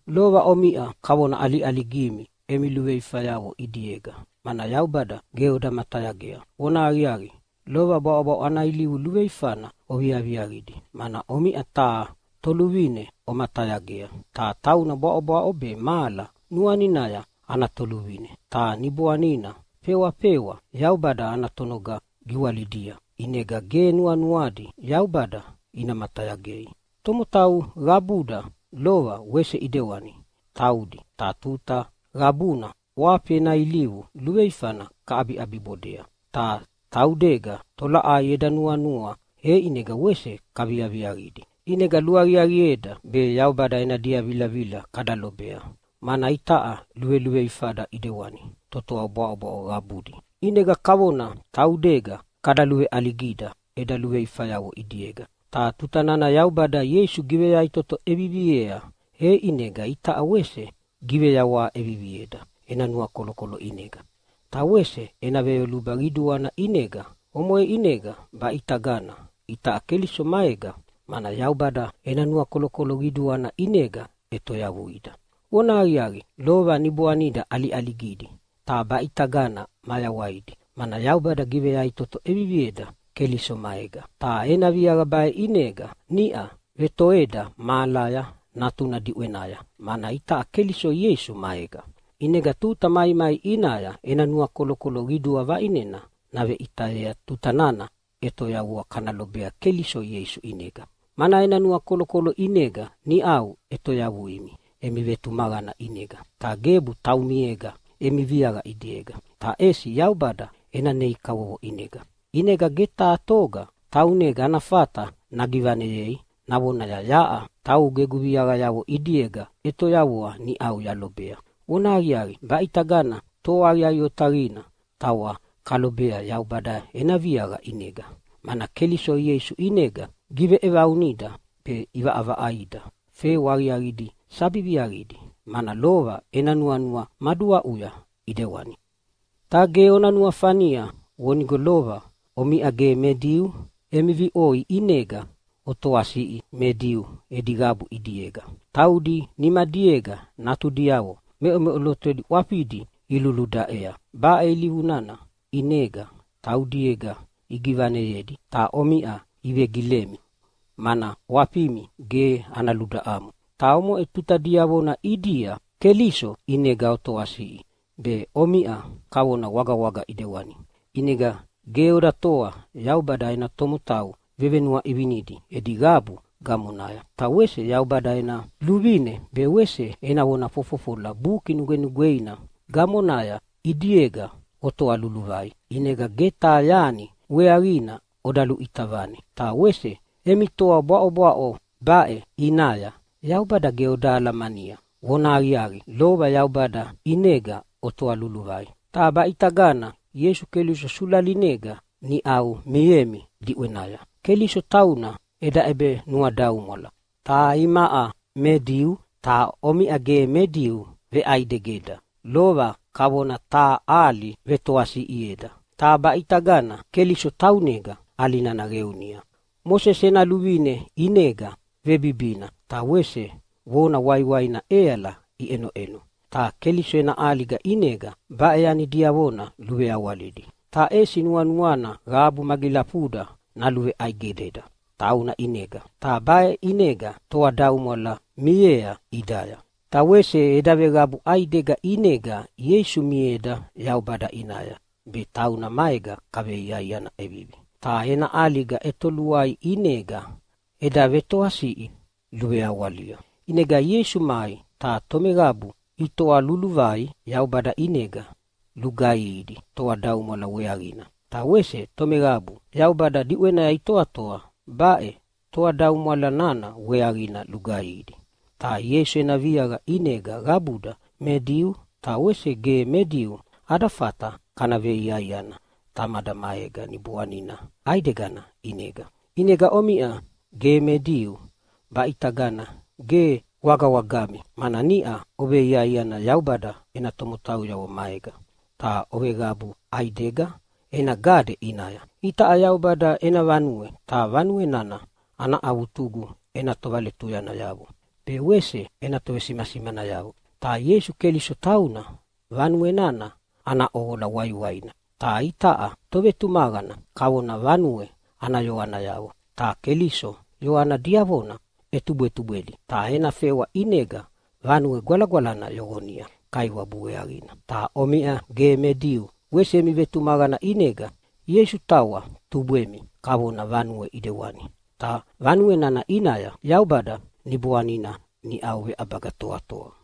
lova omia kawona ali gimi emiluwe ifayawo idiega. Mana yaubada geoda matayagea. Ona ariari, lova bao anailiu luwe ifana oviaviaridi. Mana omia taa toluvine o matayagea. Taa tauna bao be mala nuaninaya anatoluvine. Taa nibuanina pewa yaubada anatonoga giwalidia. Inega ge nuanuadi yaubada ina matayagei. Tomotau rabuda lova wese idewani. Taudi, tatuta, rabuna, wape na iliu, luweifana ka abi bodea. Taudega, tola ayeda nuanua, he inega wese kaviaviaridi. Inega luariarieda, be yaubada ina dia vila kadalobea. Mana itaa luweifada idewani, totoa bao rabudi. Inega kawona, taudega, kadaluwe aligida, eda luweifayawo idiega. Tutanana yaubada Yesu giveya itoto ebibiea. He inega ita awese giveya wa ebibieda. Ena nua kolokolo inega. Ta wese ena veo lubariduana inega. Omoe inega ba itagana. Ita akeliso maega. Mana yaubada ena nua kolokolo giduana inega eto yavuida. Wona ariari lova nibuanida aligidi. Ta ba itagana maya waidi. Mana yaubada giveya itoto ebibieda. Keliso maega. Ta ena viaga bae inega, nia, vetoeda, malaya, natuna diwenaya. Mana ita keliso Yesu maega. Inega tuta mai inaya, ena nua kolokolo ridua va inena, nave ita ea tutanana, eto ya ua kanalobea keliso Yesu inega. Mana ena nua kolokolo inega, ni au, eto ya uimi, emi vetu magana inega. Ta gebu taumiega, emi viaga idiega. Ta esi yaubada, ena neikawo inega. Inega geta atoga, taunega anafata, nagivane yei, nabona yaa, tau geguviaga yawo idiega, eto yawoa ni au yalobea. Una ariari, ba itagana, to ariari otarina, tawa kalobea yaubada enaviaga inega. Mana keliso Yesu inega, give eva unida, pe iva ava aida. Fe wariaridi, sabibiaridi, mana lova enanuanua madua uya idewani. Tage onanua fania, wonigo lova, omi age mediu, emivi oi inega, otoasii mediu edigabu idiega. Taudi nima diega, natu diawo, me lotedi wapidi iluluda ea. Ba elivunana, inega, taudiega, igivane yedi, ta omia ive gilemi. Mana wapimi ge analuda amu. Ta omo etuta diawona idia, keliso inega otoasii. Be omia kawona waga idewani. Inega geoda toa yaubada ina tomutau vevenua ivinidi edigabu gamunaya. Ta wese yaubada ina luvine be wese ena wona fofofola buki nugeina gamunaya idiega otoa luluvai. Inega geta yani wearina odalu itavani. Ta wese emitoa bao bae inaya yaubada geoda mania. Wona ariari lova yaubada inega otoa luluvai. Ta ba itagana Yesu keliso sulalinega ni au miemi diwenaya. Keliso tauna eda ebe nuadau mola. Ta imaa mediu, ta omi age mediu ve aidegeda. Lova kawona ta ali vetoasi ieda. Ta ba itagana keliso taunega alinana reunia. Mose sena luvine inega ve bibina. Ta wese wona waiwaina eala i eno. Ta keliso ena aliga inega ba eani diawona luwe awalidi. Ta esi nuanuana rabu magilapuda na luwe aigededa. Tauna inega. Ta bae inega toa daumola miea idaya. Ta wese edave rabu aidega inega Yesu mieda yaubada inaya. Be tauna maega kave iaiana ebibi. Ta ena aliga etoluai inega edave toasii luwe awalia. Inega Yesu mai ta tome rabu itoa luluvai yaubada inega lugaidi toa daumola wearina. Ta wese tomerabu yaubada diwena ya itoa bae toa daumola nana wearina lugaidi. Ta Yesu ena viaga inega rabuda mediu, ta wese ge mediu adafata kanave iaiana tamada maega nibuanina aidegana inega. Inega omia ge mediu ba itagana ge wagami mana nia obe iaiana yaubada ena tomotau yawo maega. Ta obe gabu aidega ena gade inaya. Ita yaubada ena vanue, ta vanue nana ana avutugu ena tovale tuyana yawo. pe wese ena tovesimasimana yau. Ta Yesu Keliso tauna vanue nana ana ogola waiwaina. Ta ita'a tovetumagana kavona vanue ana Ioana yau. Ta Keliso Ioana diavona etubuetubeli. Ta ena fewa inega vanue gwalagwalana yogonia kaiwa bueagina. Ta omia ge mediu wese mi vetumagana inega Yesu tawa tubuemi kavona vanue idewani. Ta vanue nana inaya Yaubada ni buanina ni auwe abagatoa toa.